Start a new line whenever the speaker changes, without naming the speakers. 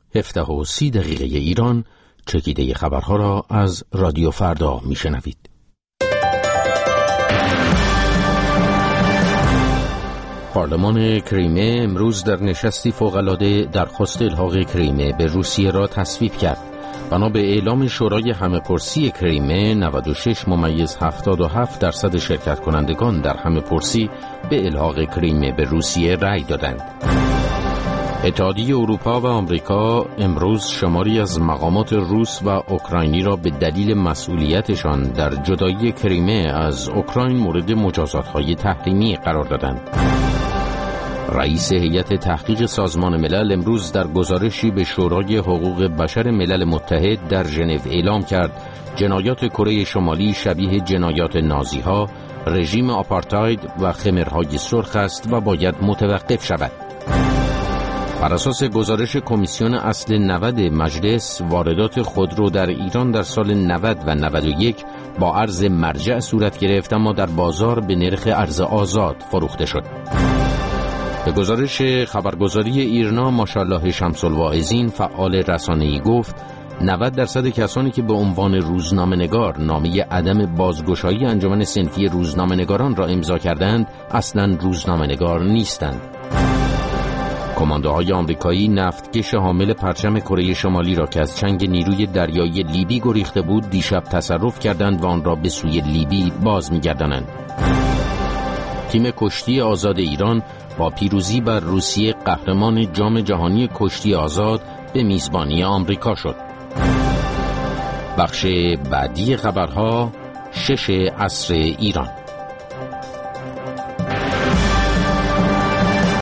17:30 ایران چکیده خبرها را از رادیو فردا میشنوید. پارلمان کریمه امروز در نشستی فوق‌العاده درخواست الحاق کریمه به روسیه را تصویب کرد. بنا به اعلام شورای همه‌پرسی کریمه 96.77% شرکت کنندگان در همه‌پرسی به الحاق کریمه به روسیه رأی دادند. اتحادیه اروپا و آمریکا امروز شماری از مقامات روس و اوکراینی را به دلیل مسئولیتشان در جدایی کریمه از اوکراین مورد مجازات‌های تحریمی قرار دادند. رئیس هیئت تحقیق سازمان ملل امروز در گزارشی به شورای حقوق بشر ملل متحد در ژنو اعلام کرد جنایات کره شمالی شبیه جنایات نازی‌ها، رژیم آپارتاید و خمرهای سرخ است و باید متوقف شود. بر اساس گزارش کمیسیون اصل 90 مجلس، واردات خودرو در ایران در سال 90 و 91 با ارز مرجع صورت گرفت، اما در بازار به نرخ ارز آزاد فروخته شد. به گزارش خبرگزاری ایرنا ماشاءالله شمس الواعظین فعال رسانه‌ای گفت 90% کسانی که به عنوان روزنامه‌نگار نامه عدم بازگشایی انجمن صنفی روزنامه‌نگاران را امضا کردند اصلاً روزنامه‌نگار نیستند. کماندوهای آمریکایی نفتکش حامل پرچم کره شمالی را که از چنگ نیروی دریایی لیبی گریخته بود دیشب تصرف کردند و آن را به سوی لیبی باز می‌گردانند. تیم کشتی آزاد ایران با پیروزی بر روسیه قهرمان جام جهانی کشتی آزاد به میزبانی آمریکا شد. بخش بعدی خبرها 6 عصر ایران.